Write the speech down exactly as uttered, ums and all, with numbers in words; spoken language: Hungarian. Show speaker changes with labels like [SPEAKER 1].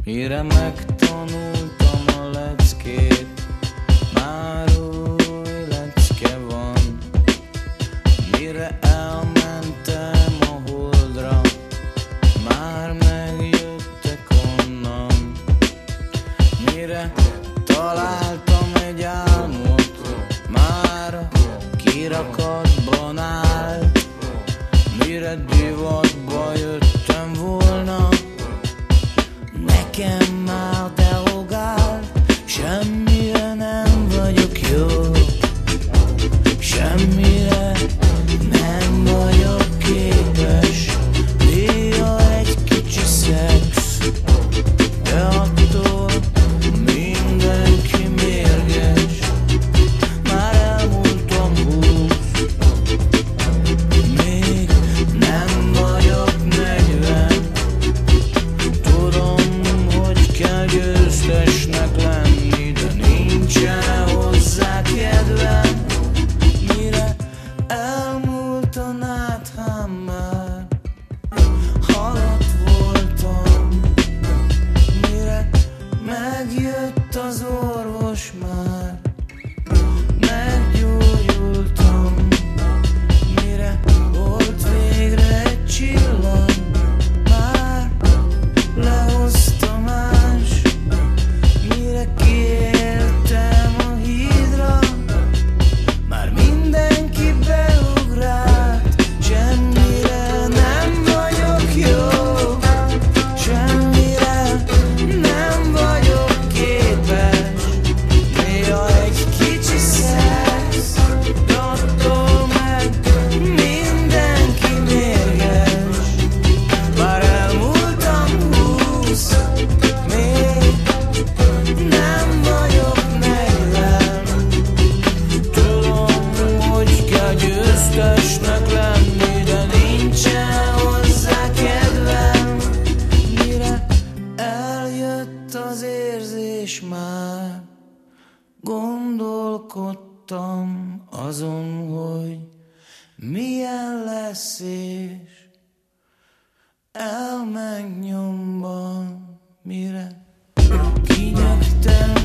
[SPEAKER 1] Mire megtanultam a leckét, már új lecke van. Mire elmentem a holdra, már megjöttek onnan. Mire találtam egy álmot, már kirakatban állt. Mire divatba jöttem volna, nekem már derogált. Semmire nem vagyok jó, semmire nem vagyok képes. Néha egy kicsi szex, de attól mindenki mérges. Már elmúltam húsz, még nem vagyok negyven. Tudom, hogy kell győztesnek lenni, de nincsen hozzá kedvem. Mire elmúlt a náthám, már halott voltam. Mire megjött az orvos, már meggyógyultam. Mire volt végre egy csillag, már lehozta más. Mire kiértem a hídra, már mindenki beugrált. Semmire nem vagyok jó, semmire nem vagyok képes. Néha egy kicsi szex, de attól meg mindenki mérges. Már elmúltam húsz, még nem vagyok negyven. Tudom, hogy kell győztesnek lenni, de nincsen hozzá kedvem. Mire eljött az érzés, már gondolkodtam azon, hogy milyen lesz, és elmegy nyomban. Mire kinyögtem